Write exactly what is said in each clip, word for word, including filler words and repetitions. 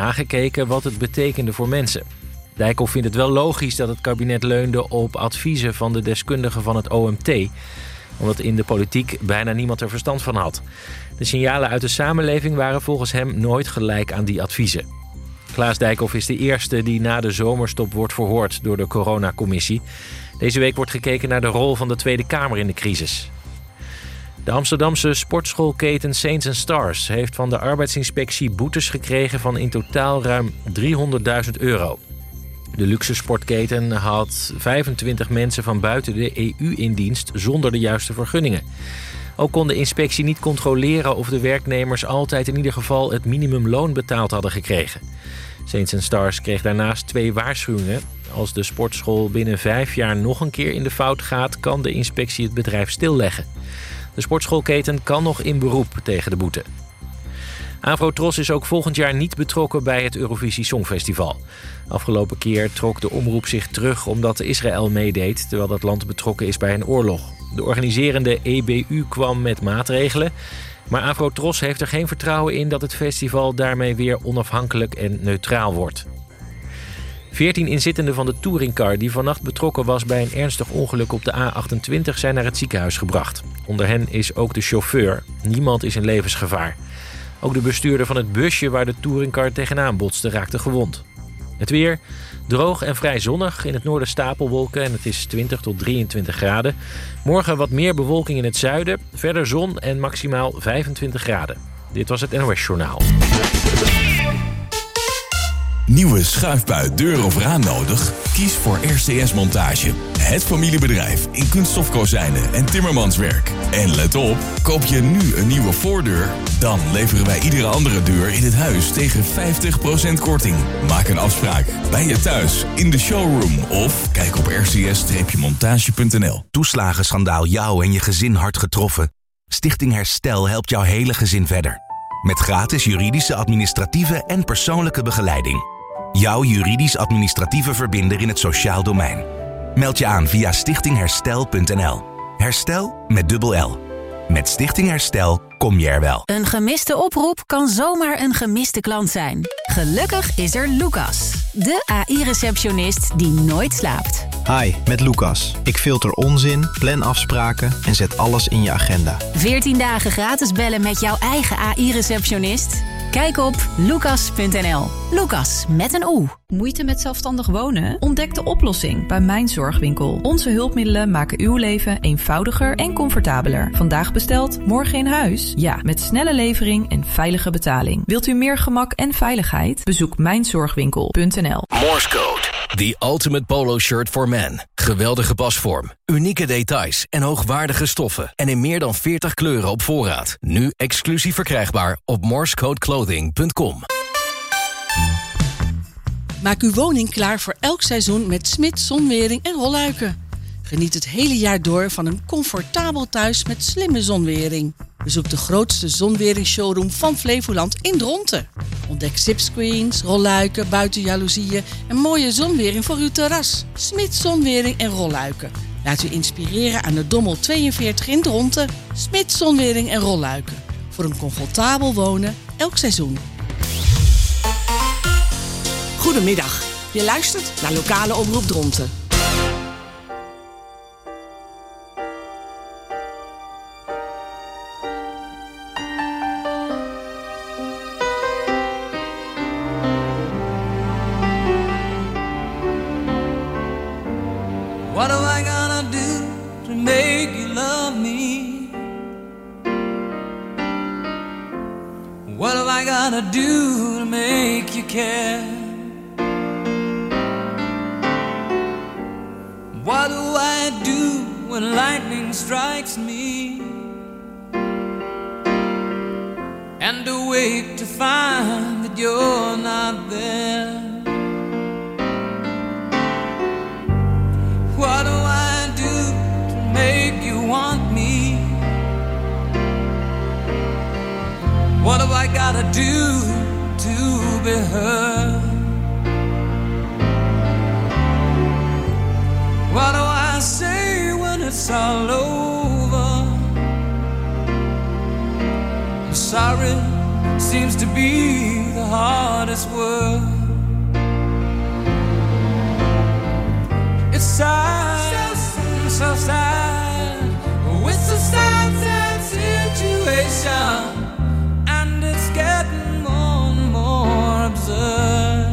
nagekeken wat het betekende voor mensen. Dijkhoff vindt het wel logisch dat het kabinet leunde op adviezen van de deskundigen van het O M T, omdat in de politiek bijna niemand er verstand van had. De signalen uit de samenleving waren volgens hem nooit gelijk aan die adviezen. Klaas Dijkhoff is de eerste die na de zomerstop wordt verhoord door de coronacommissie. Deze week wordt gekeken naar de rol van de Tweede Kamer in de crisis. De Amsterdamse sportschoolketen Saints and Stars heeft van de arbeidsinspectie boetes gekregen van in totaal ruim driehonderdduizend euro. De luxe sportketen had vijfentwintig mensen van buiten de E U in dienst zonder de juiste vergunningen. Ook kon de inspectie niet controleren of de werknemers altijd in ieder geval het minimumloon betaald hadden gekregen. Saints and Stars kreeg daarnaast twee waarschuwingen. Als de sportschool binnen vijf jaar nog een keer in de fout gaat, kan de inspectie het bedrijf stilleggen. De sportschoolketen kan nog in beroep tegen de boete. Avrotros is ook volgend jaar niet betrokken bij het Eurovisie Songfestival. Afgelopen keer trok de omroep zich terug omdat Israël meedeed, terwijl dat land betrokken is bij een oorlog. De organiserende E B U kwam met maatregelen, maar Avrotros heeft er geen vertrouwen in dat het festival daarmee weer onafhankelijk en neutraal wordt. Veertien inzittenden van de touringcar die vannacht betrokken was bij een ernstig ongeluk op de A achtentwintig zijn naar het ziekenhuis gebracht. Onder hen is ook de chauffeur. Niemand is in levensgevaar. Ook de bestuurder van het busje waar de touringcar tegenaan botste raakte gewond. Het weer, droog en vrij zonnig. In het noorden stapelwolken en het is twintig tot drieëntwintig graden. Morgen wat meer bewolking in het zuiden. Verder zon en maximaal vijfentwintig graden. Dit was het N O S Journaal. Nieuwe schuifbui, deur of raam nodig? Kies voor R C S Montage. Het familiebedrijf in kunststofkozijnen en timmermanswerk. En let op, koop je nu een nieuwe voordeur, dan leveren wij iedere andere deur in het huis tegen vijftig procent korting. Maak een afspraak bij je thuis, in de showroom of kijk op r c s montage punt n l. Toeslagenschandaal jou en je gezin hard getroffen? Stichting Herstel helpt jouw hele gezin verder. Met gratis juridische, administratieve en persoonlijke begeleiding. Jouw juridisch-administratieve verbinder in het sociaal domein. Meld je aan via stichting herstel punt n l. Herstel met dubbel L. Met Stichting Herstel kom je er wel. Een gemiste oproep kan zomaar een gemiste klant zijn. Gelukkig is er Lucas, de A I-receptionist die nooit slaapt. Hi, met Lucas. Ik filter onzin, plan afspraken en zet alles in je agenda. veertien dagen gratis bellen met jouw eigen A I-receptionist? Kijk op lucas punt n l. Lucas met een O. Moeite met zelfstandig wonen? Ontdek de oplossing bij Mijn Zorgwinkel. Onze hulpmiddelen maken uw leven eenvoudiger en comfortabeler. Vandaag besteld, morgen in huis? Ja, met snelle levering en veilige betaling. Wilt u meer gemak en veiligheid? Bezoek mijn zorgwinkel punt n l. Morse Code. The Ultimate Polo Shirt for Men. Geweldige pasvorm, unieke details en hoogwaardige stoffen. En in meer dan veertig kleuren op voorraad. Nu exclusief verkrijgbaar op morsecodeclothing punt com. Maak uw woning klaar voor elk seizoen met Smit Zonwering en Rolluiken. Geniet het hele jaar door van een comfortabel thuis met slimme zonwering. Bezoek de grootste zonweringsshowroom van Flevoland in Dronten. Ontdek zipscreens, rolluiken, buitenjaloezieën en mooie zonwering voor uw terras. Smit Zonwering en Rolluiken. Laat u inspireren aan de Dommel tweeënveertig in Dronten. Smit Zonwering en Rolluiken. Voor een comfortabel wonen elk seizoen. Goedemiddag. Je luistert naar Lokale Omroep Dronten. What am I gonna do to make you love me? What am I gonna do to make you care? What do I do when lightning strikes me? And awake to find that you're not there. What do I do to make you want me? What have I gotta do to be heard? What do I say when it's all over? I'm sorry, see seems to be the hardest word. It's sad, so, so sad. It's a sad, sad situation, and it's getting more and more absurd.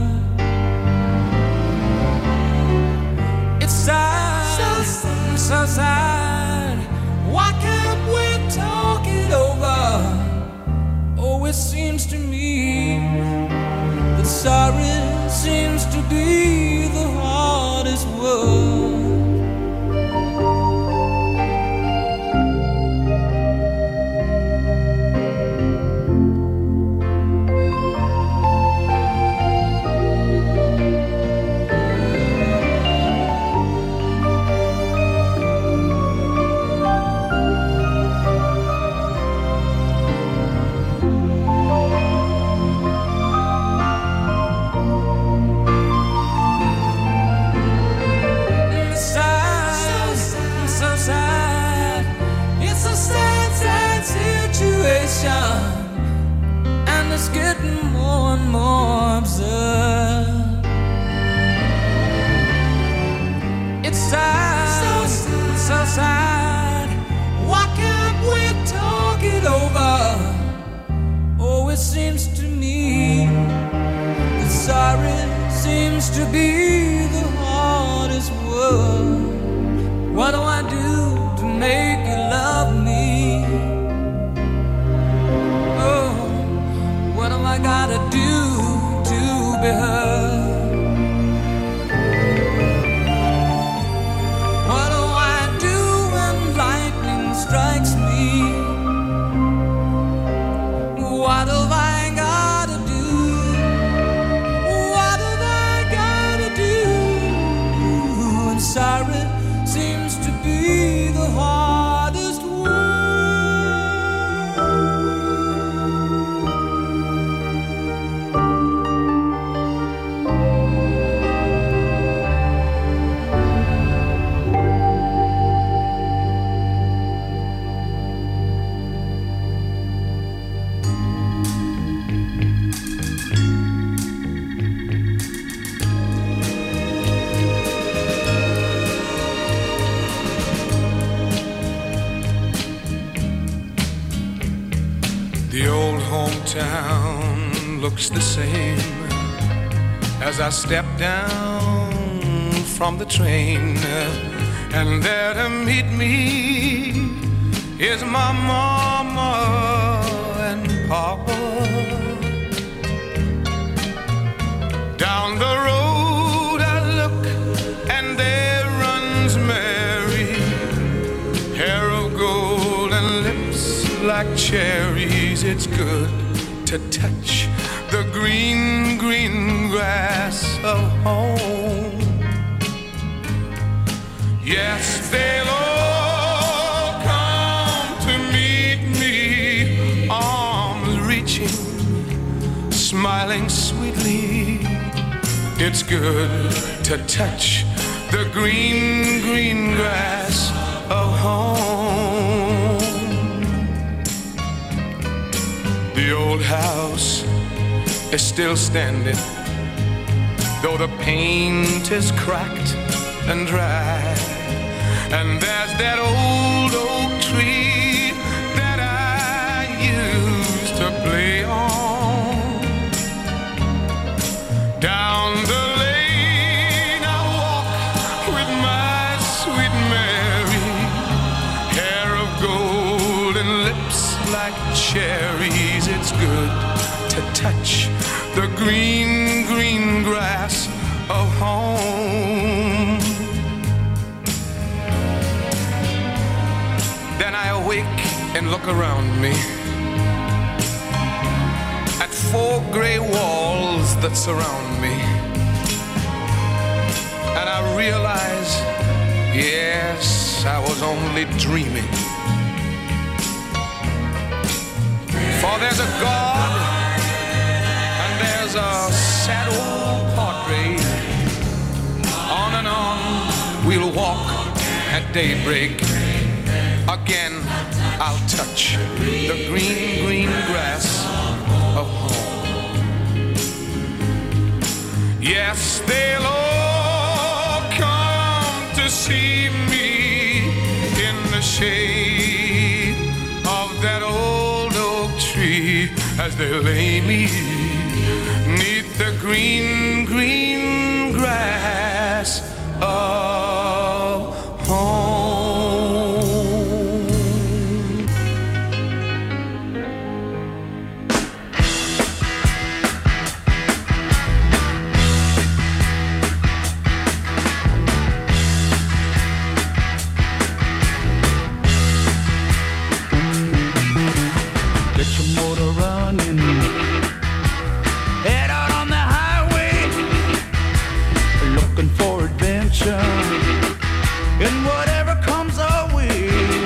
It's sad, so, so, so sad. Why can't we talk it over? Oh, it seems to me that sorry seems to be the hardest word. And it's getting more and more absurd. It's sad, so, so, so sad. Why can't we talk it over? Oh, it seems to me that sorry seems to be the hardest word. What do I do to make you love me? What do I gotta do to be heard? What do I do when lightning strikes me? What have I gotta do? What have I gotta do? And sorry seems to be the hardest word. The old hometown looks the same as I step down from the train, and there to meet me is my mama and papa. Down the road I look, and there runs Mary, hair of gold and lips like cherries. It's good to touch the green, green grass of home. Yes, they'll all come to meet me, arms reaching, smiling sweetly. It's good to touch the green, green grass of home. The old house is still standing, though the paint is cracked and dry. And there's that old oak tree that I used to play on. Down the lane I walk with my sweet Mary, hair of gold and lips like cherries. It's good to touch the green, green grass of home. Then I awake and look around me at four gray walls that surround me, and I realize, yes, I was only dreaming. For there's a God, and there's a sad old portrait. On and on we'll walk at daybreak. Again I'll touch the green, green grass of Yes, they'll all come to see me in the shade of that old oak tree as they lay me neath the green, green grass of home. And whatever comes our way,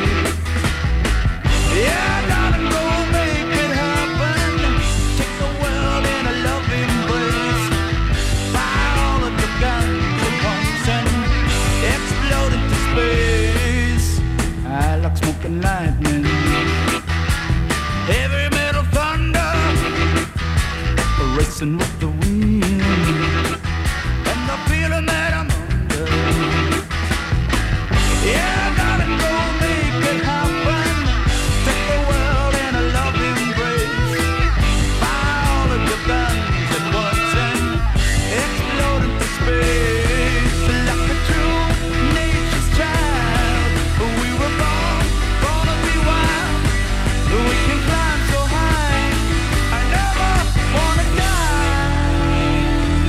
yeah, darling, go make it happen. Take the world in a loving embrace. Fire all of your guns at once and explode into space. I like smoke and lightning, heavy metal thunder, racing with the wind, and the feeling that I'm under. Yeah, darling, go make it happen. Take the world in a loving embrace. Fire all of your guns at once and explode into space. Like a true nature's child, we were born, born to be wild. We can climb so high, I never wanna die.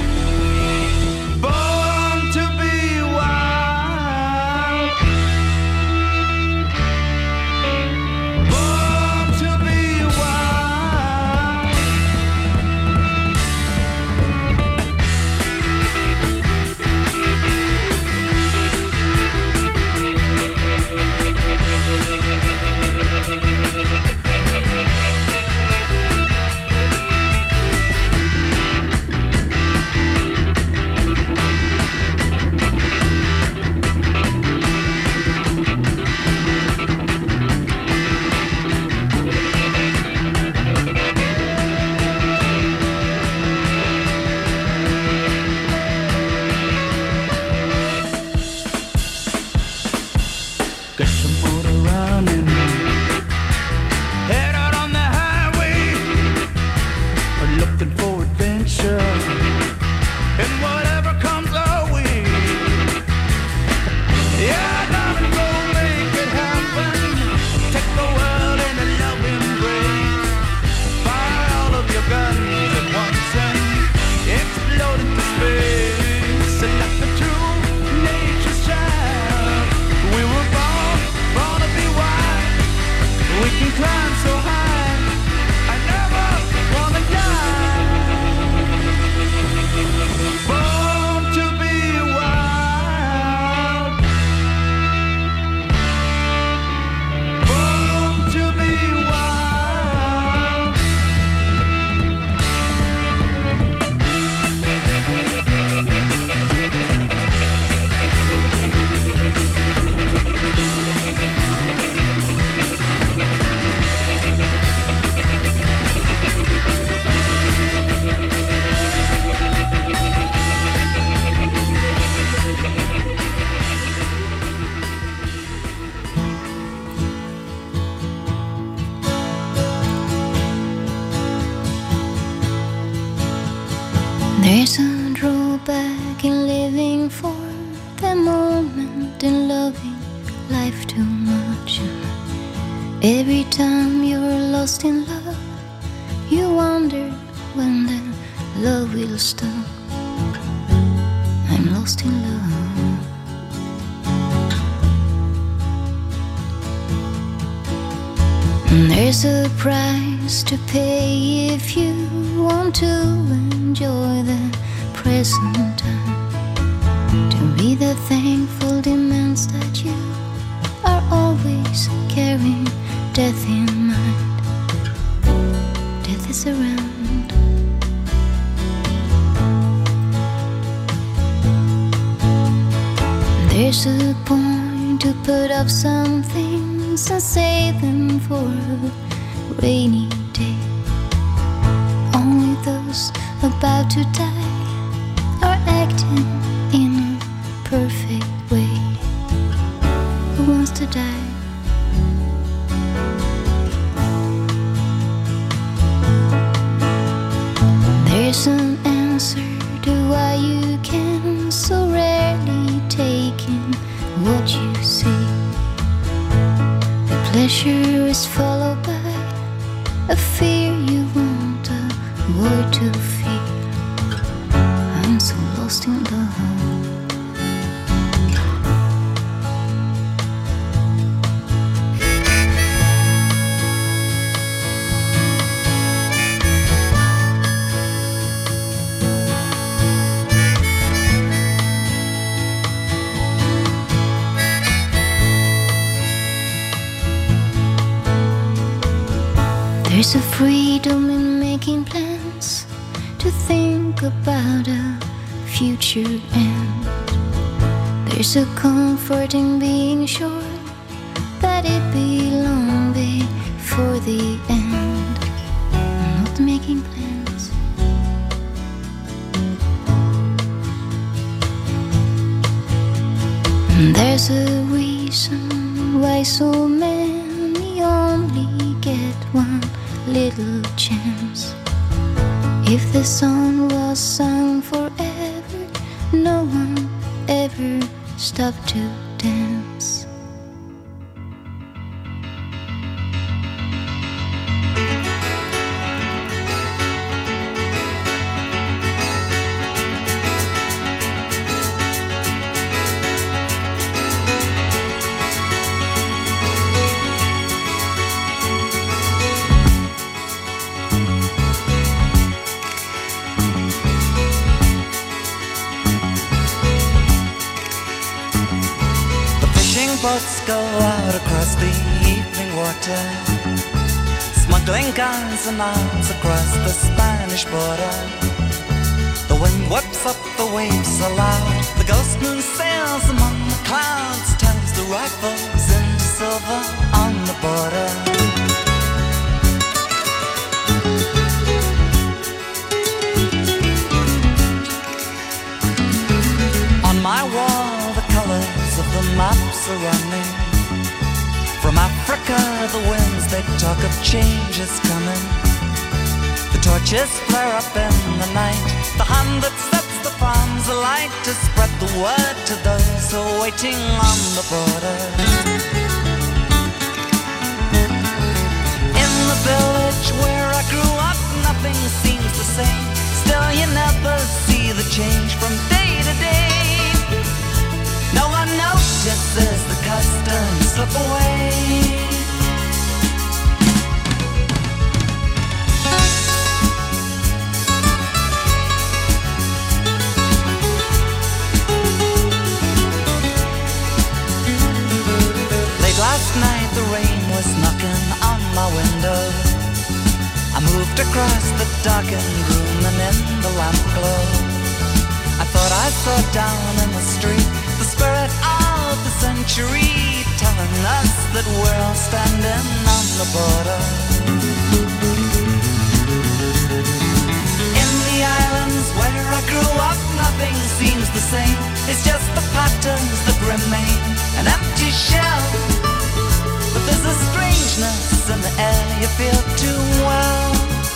Born to be wild. Born to be wild. Get your motor running. Head out on the highway. We're looking for adventure. And whatever comes our way. Yeah, darling, go make it happen. Take the world in a loving embrace. Fire all of your guns at once and explode into space. And like the true nature's child, we were born, born to be wild. We can climb so high, I never wanna die. Born to be wild. Born to be wild. There's a drawback in living for the moment and loving life too much. Every time you're lost in love, you wonder when the love will stop. I'm lost in love. There's a price to pay if you want to enjoy the present time. To be the thankful demands that you are always carrying death in mind. Death is around. There's a point to put off some things and save them for a rainy day. Only those about to die why you can so rarely take in what you see. The pleasure is followed by a fear you won't avoid to feel. I'm so lost in love. There's a freedom in making plans to think about a future end. There's a comfort in being sure that it be long before the end. Not making plans. And there's a reason why so many only get one little chance. If the song was sung forever, no one ever stopped to dance. Boats go out across the evening water, smuggling guns and arms across the Spanish border. The wind whips up the waves aloud, the ghost moon sails among the clouds, turns the rifles into silver on the border. On my wall the colors of the maps are running. From Africa the winds, they talk of changes coming. The torches flare up in the night, the hand that sets the farms alight to spread the word to those who are waiting on the border. In the village where I grew up, nothing seems the same. Still you never see the change from day to day. No one notices the customs slip away. Late last night the rain was knocking on my window. I moved across the darkened room and in the lamp glow I thought I saw down in the street the spirit of the century, telling us that we're all standing on the border. In the islands where I grew up, nothing seems the same. It's just the patterns that remain, an empty shell. But there's a strangeness in the air you feel too well.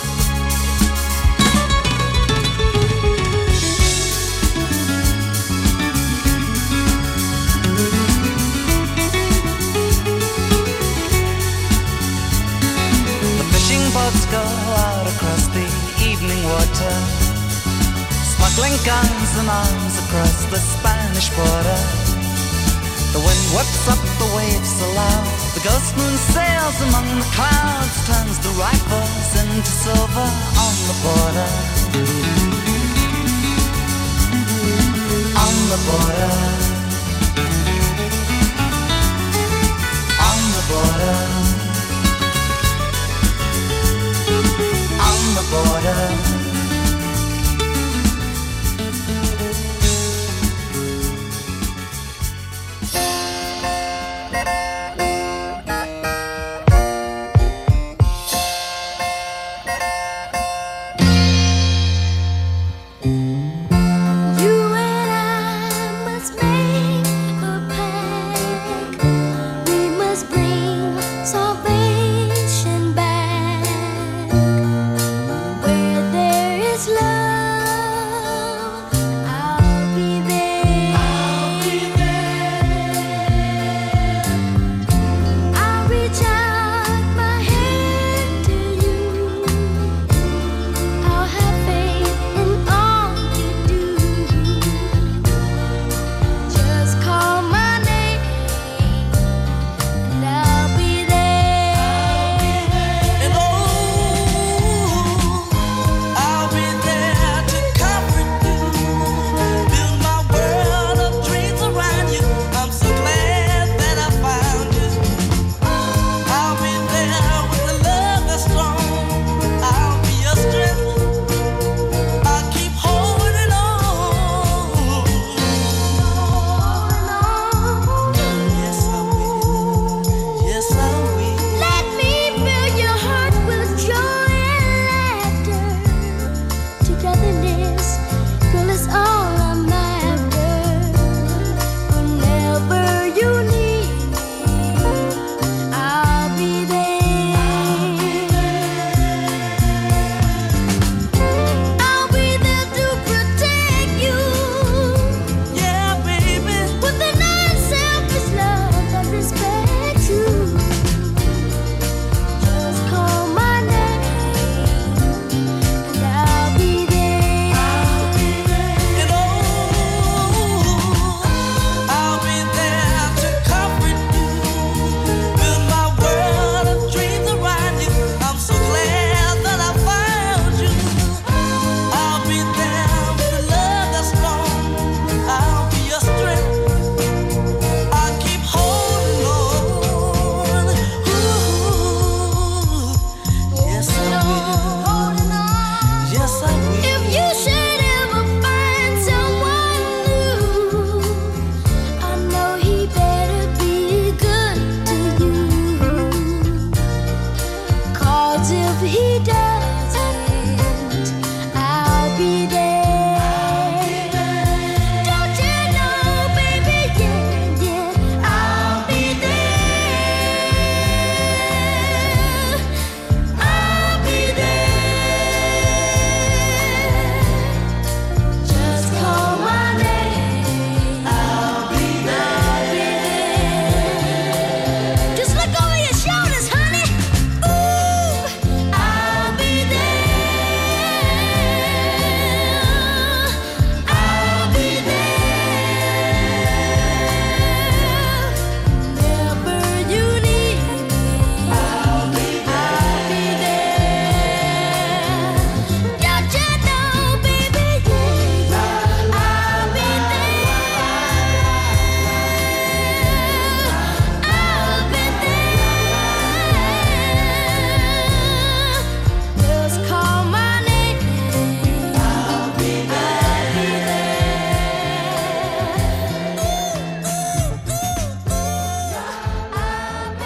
Boats go out across the evening water, smuggling guns and arms across the Spanish border. The wind whips up the waves aloud, the ghost moon sails among the clouds, turns the rifles into silver on the border. On the border. On the border. On the border. You and I must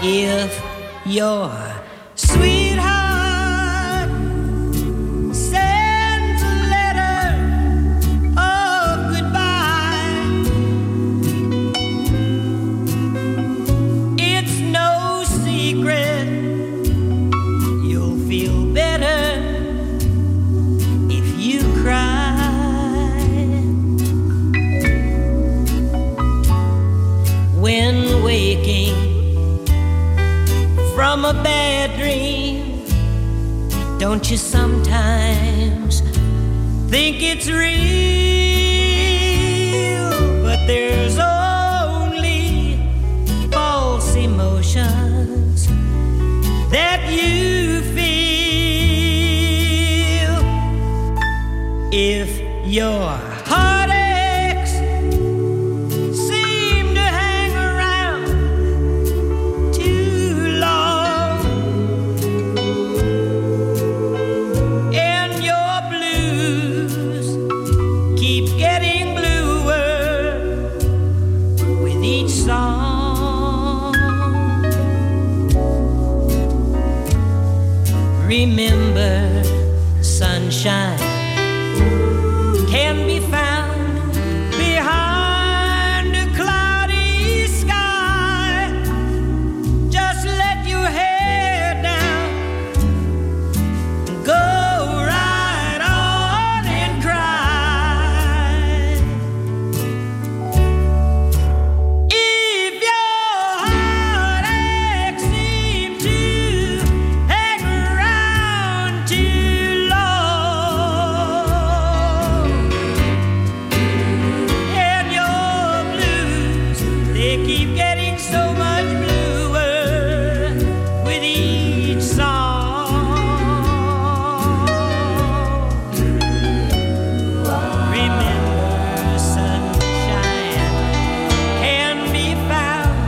If your sweetheart sends a letter of goodbye, it's no secret you'll feel better if you cry. When waking from a bad dream, don't you sometimes think it's real? But there's only false emotions that you feel. If your heartaches seem to hang around too long, and your blues keep getting bluer with each song, remember sunshine can be found behind a cloudy sky. Just let your hair down, go right on and cry. If your heartaches seem to hang around too long, and your blues, they keep getting so much bluer with each song, remember sunshine can be found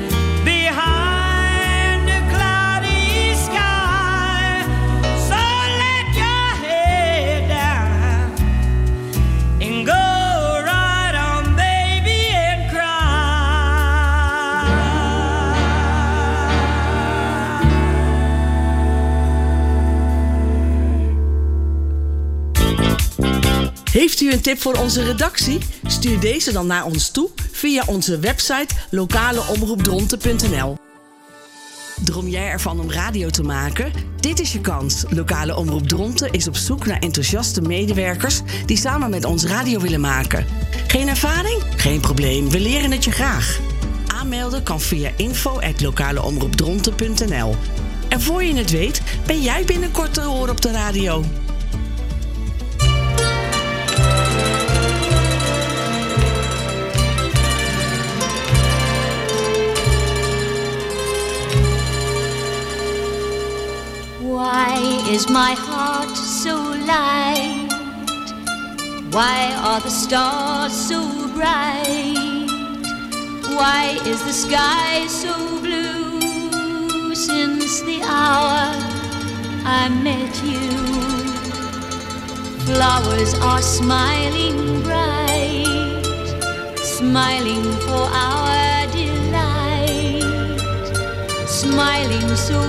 behind a cloudy sky. So let your head down and go right on, baby, and cry. Heeft u een tip voor onze redactie? Stuur deze dan naar ons toe via onze website lokale omroep dronten punt n l. Droom jij ervan om radio te maken? Dit is je kans. Lokale Omroep Dronten is op zoek naar enthousiaste medewerkers die samen met ons radio willen maken. Geen ervaring? Geen probleem, we leren het je graag. Aanmelden kan via info at lokale omroep dronten punt n l. En voor je het weet, ben jij binnenkort te horen op de radio. Why is my heart so light? Why are the stars so bright? Why is the sky so blue since the hour I met you? Flowers are smiling bright, smiling for our delight, smiling so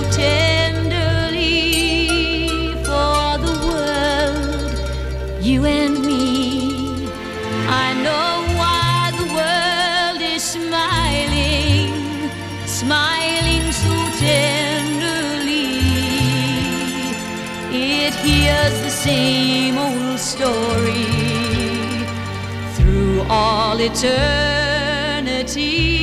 tenderly for the world, you and me. I know why the world is smiling, smiling so tenderly. It hears the same old story through all eternity.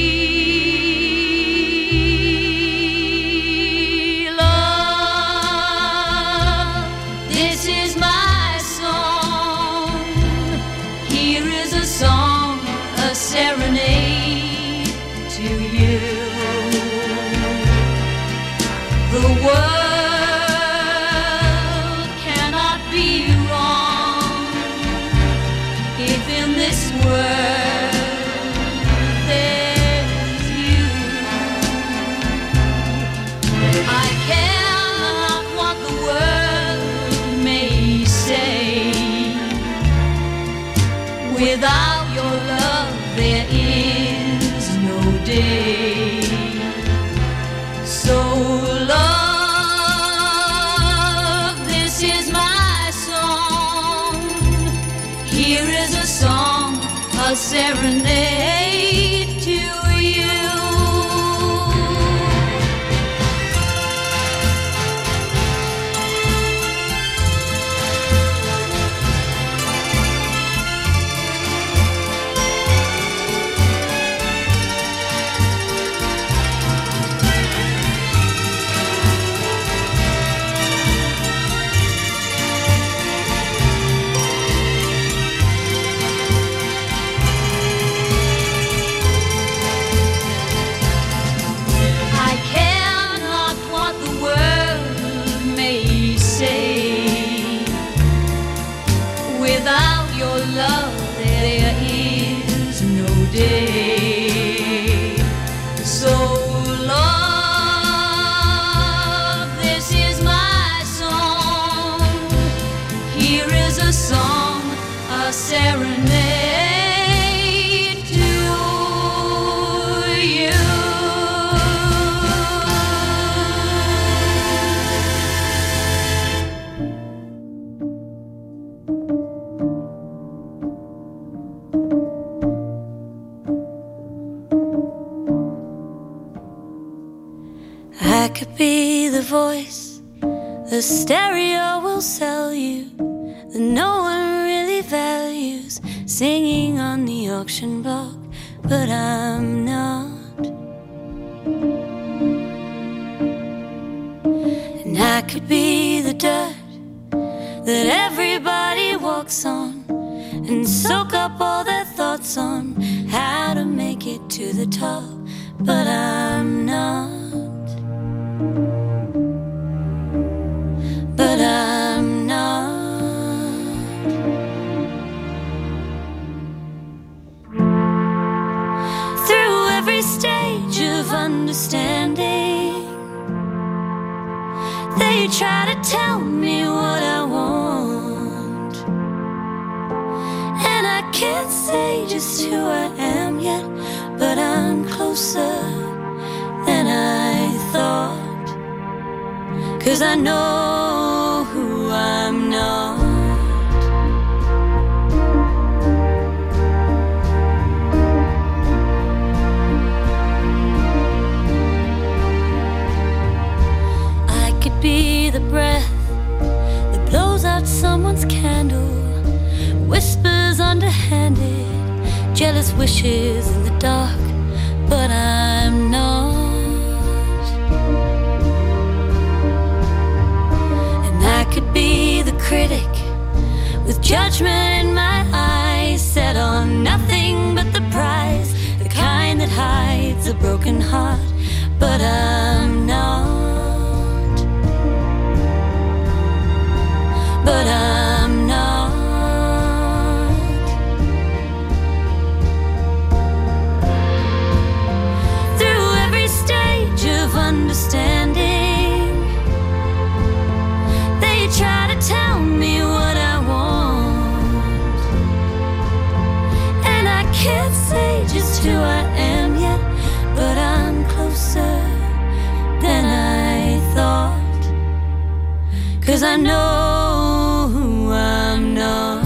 Love, this is my song. Here is a song, a serenade to you. The world cannot be wrong if in this world there's you. I care not what the world may say. Without your love there is no day. a song, a serenade to you. Without your love, there is no day. So, love, this is my song. Here is a song, a serenade to you. I could be the voice the stereo will sell you, that no one really values, singing on the auction block, but I'm not. And I could be the dirt that everybody walks on, and soak up all their thoughts on how to make it to the top, but I'm not. But I'm not. Through every stage of understanding, they try to tell me what I want, and I can't say just who I am yet, but I'm closer than I thought. 'Cause I know who I'm not. I could be the breath that blows out someone's candle, whispers underhanded, jealous wishes in the dark, but I'm not. I could be the critic with judgment in my eyes, set on nothing but the prize, the kind that hides a broken heart, but I'm not. But I'm not. Through every stage of understanding, they try to tell me what I want, and I can't say just who I am yet, but I'm closer than I thought. 'Cause I know who I'm not.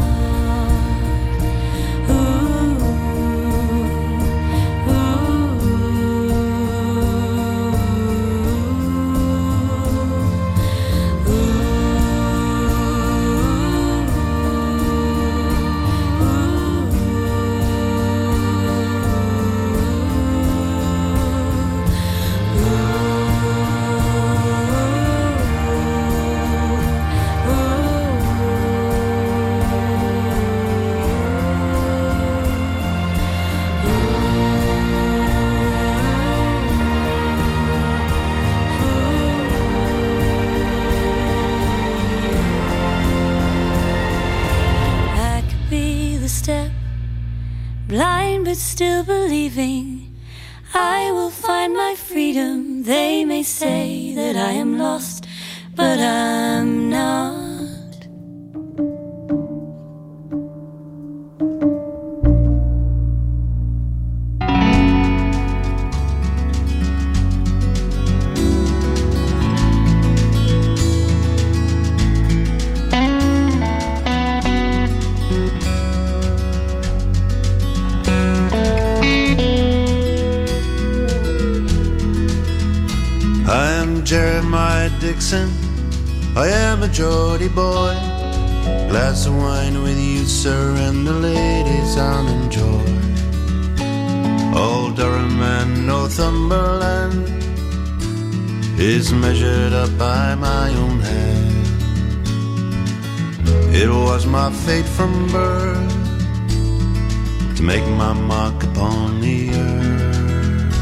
Blind but still believing I will find my freedom. They may say that I am lost, but I'm not. Jeremiah Dixon, I am a Geordie boy. Glass of wine with you, sir, and the ladies I'll enjoy. Old Durham and Northumberland is measured up by my own hand. It was my fate from birth to make my mark upon the earth.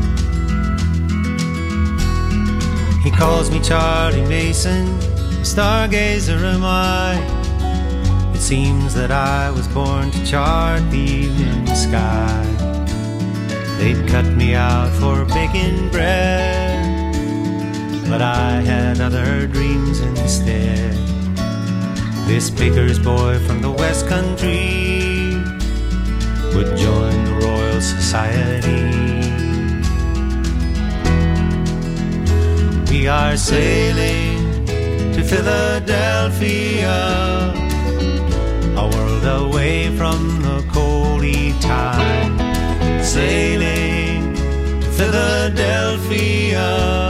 He calls me Charlie Mason, stargazer am I. It seems that I was born to chart the evening sky. They'd cut me out for baking bread, but I had other dreams instead. This baker's boy from the West Country would join the Royal Society. We are sailing to Philadelphia, a world away from the coldy tide. Sailing to Philadelphia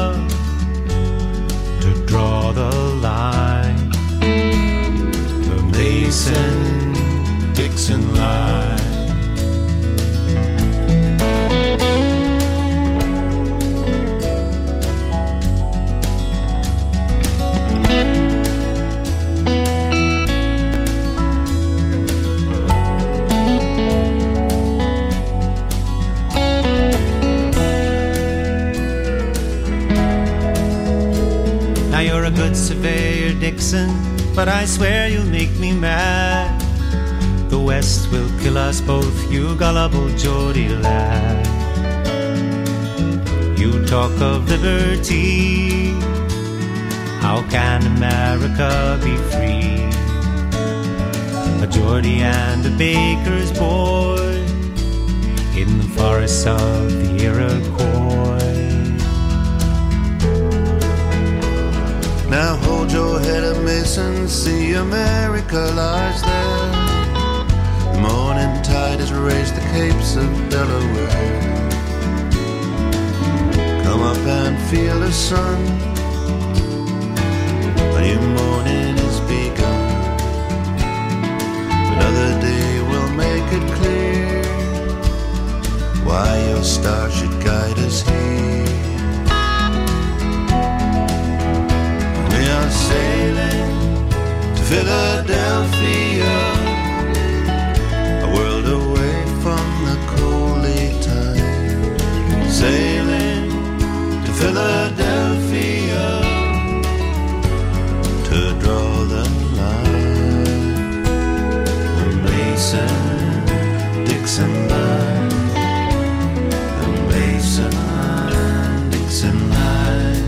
to draw the line, the Mason-Dixon line. You're a good surveyor, Dixon, but I swear you'll make me mad. The West will kill us both, you gullible Geordie lad. You talk of liberty, how can America be free? A Geordie and a baker's boy in the forests of the Iroquois. Now hold your head up, Mason, see America lies there. The morning tide has raised the capes of Delaware. Come up and feel the sun, a new morning is begun. Another day will make it clear why your star should guide us here. We are sailing to Philadelphia, a world away from the coldy tide. Sailing to Philadelphia to draw the line, the Mason-Dixon line, the Mason-Dixon line.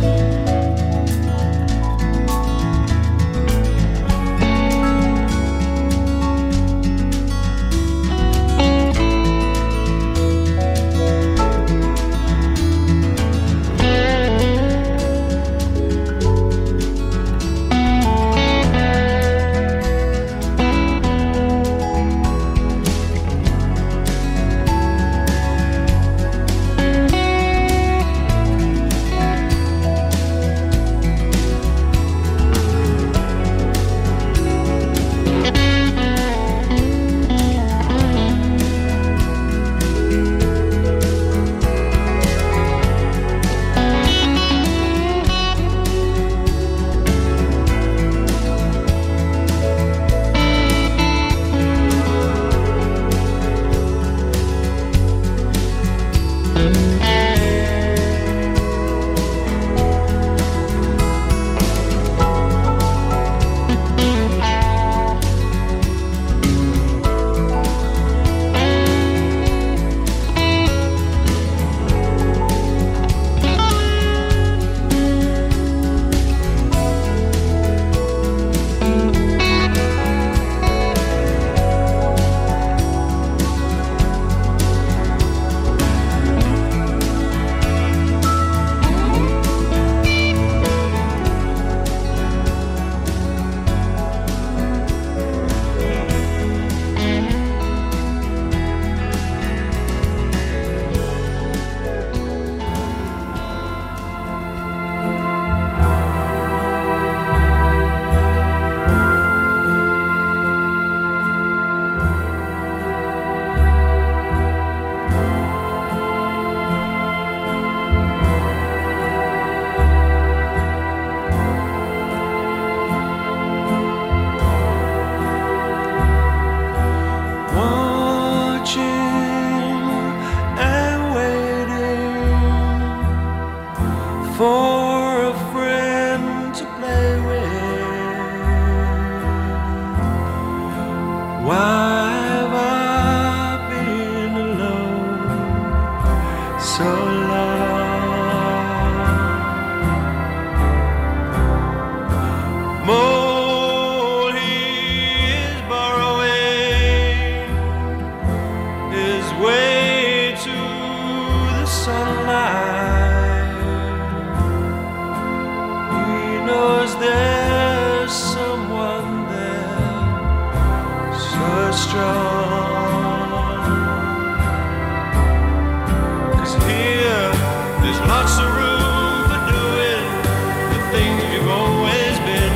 'Cause here there's lots of room for doing the things you've always been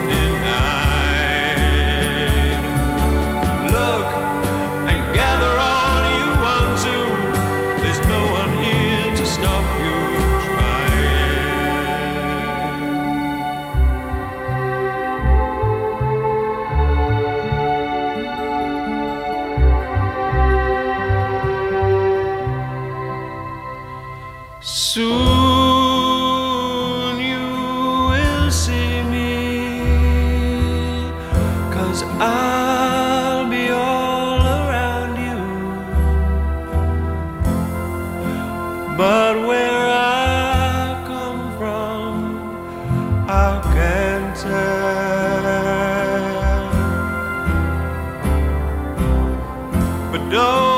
denied. Look and gather all you want to. There's no one here to stop you soon you will see me, 'cause I'll be all around you. But where I come from, I can't tell. But don't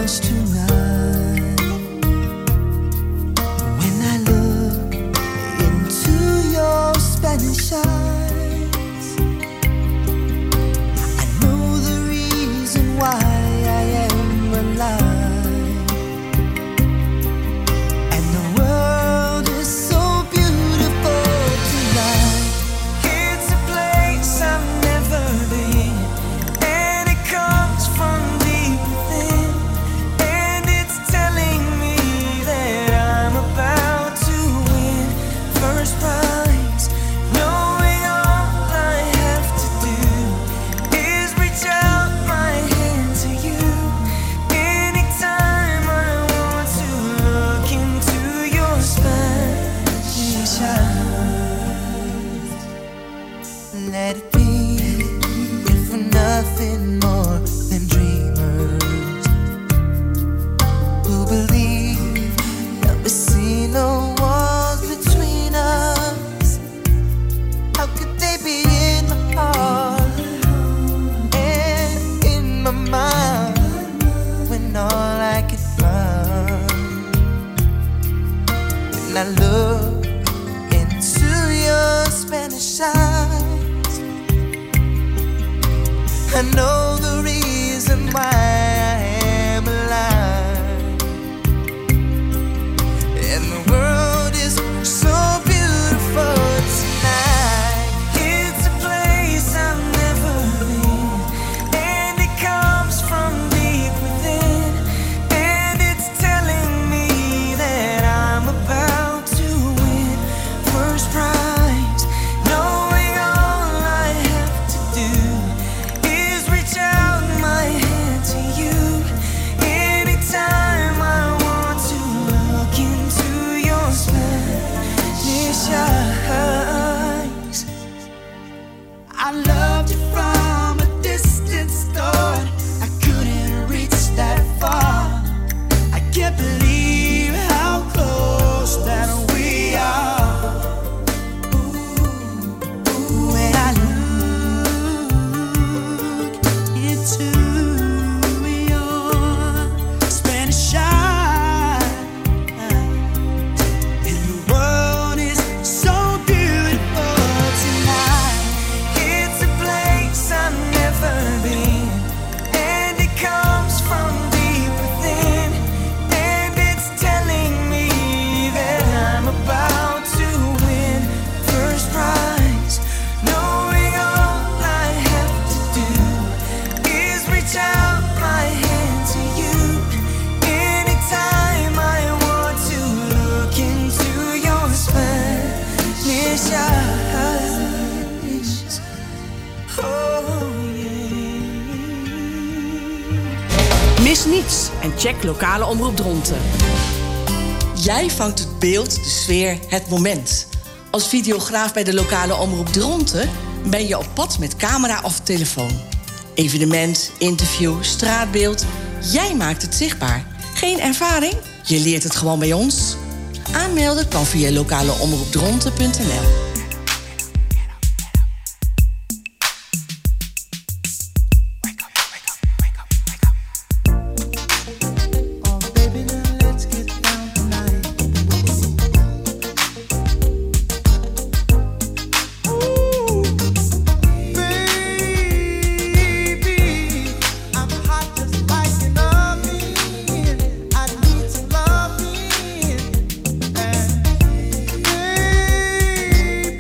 close tonight. When I look into your Spanish eyes, I know the reason why I am alive. And the world is so beautiful tonight. It's a place I've never been, and it comes from deep within, and it's telling me that I'm about to win first prize. Knowing all I have to do is reach out my hand to you. Anytime I want to look into your Spanish eyes. Let it be, if we're nothing more than dreamers who believe that we see no walls between us. How could they be in my heart and in my mind when all I can find when I look into your Spanish eyes? I know the reason why I am alive, and the world is so beautiful tonight. It's a place I've never been, and it comes from deep within, and it's telling me that I'm about to win first prize. Knowing all I have to do is reach out my hand to you. Anytime I want to look into your Spanish eyes. I loved you from a distant start. I couldn't reach that far. I can't believe how close that we are. When I look into your Spanish eyes, and the world is so beautiful tonight. It's a place I've never been, and it comes from deep within, and it's telling me that I'm about to win first prize. Knowing all I have to do is reach out my hand to you. Anytime I want to look into your Spanish eyes. Oh yeah. Mis niets en check lokale omroep Dronten. Jij vangt het beeld, de sfeer, het moment. Als videograaf bij de lokale omroep Dronten ben je op pad met camera of telefoon. Evenement, interview, straatbeeld. Jij maakt het zichtbaar. Geen ervaring? Je leert het gewoon bij ons. Aanmelden kan via lokaleomroepdronten punt n l. Baby,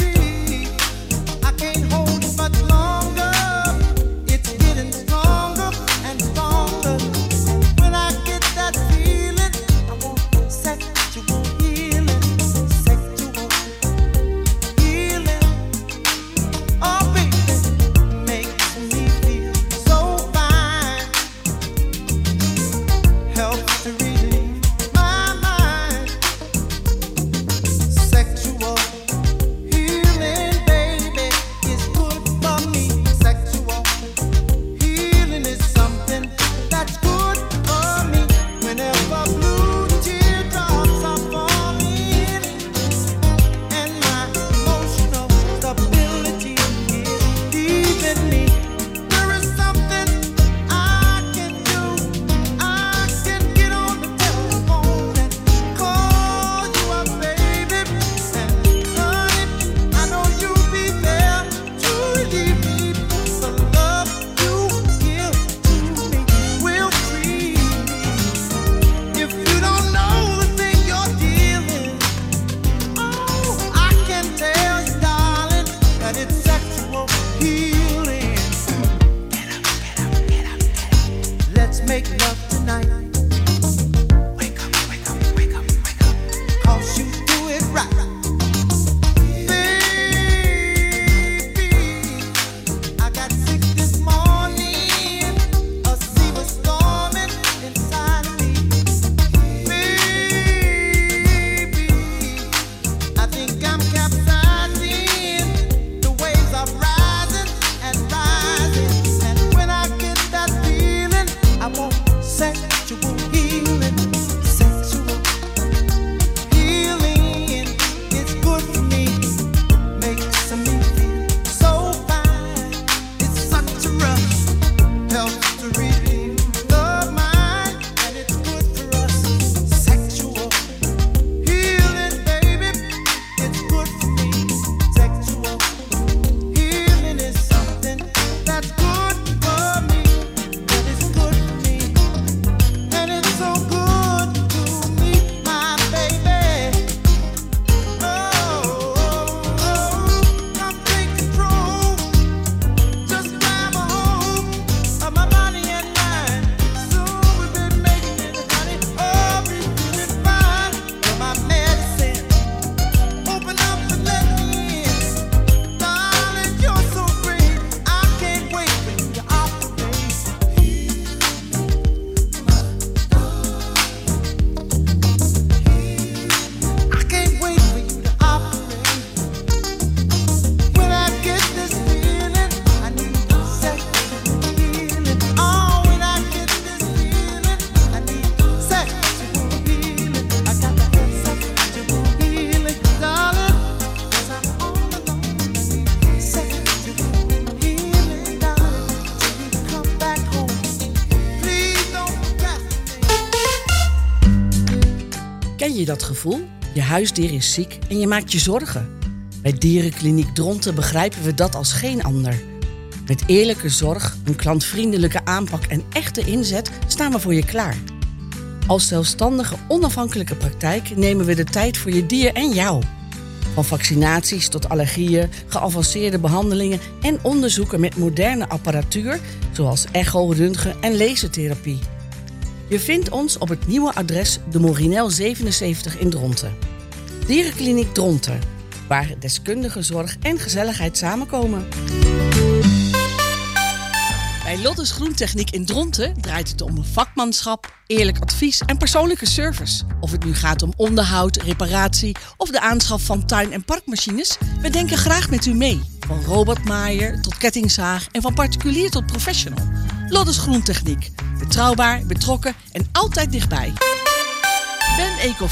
Ken je dat gevoel? Je huisdier is ziek en je maakt je zorgen. Bij Dierenkliniek Dronten begrijpen we dat als geen ander. Met eerlijke zorg, een klantvriendelijke aanpak en echte inzet staan we voor je klaar. Als zelfstandige, onafhankelijke praktijk nemen we de tijd voor je dier en jou. Van vaccinaties tot allergieën, geavanceerde behandelingen en onderzoeken met moderne apparatuur, zoals echo, röntgen en lasertherapie. Je vindt ons op het nieuwe adres de Morinel zevenenzeventig in Dronten. Dierenkliniek Dronten, waar deskundige zorg en gezelligheid samenkomen. Bij Lottes Groentechniek in Dronten draait het om vakmanschap, eerlijk advies en persoonlijke service. Of het nu gaat om onderhoud, reparatie of de aanschaf van tuin- en parkmachines, we denken graag met u mee. Van robotmaaier tot kettingzaag en van particulier tot professional. Lottes Groentechniek. Betrouwbaar, betrokken en altijd dichtbij. Ben Eco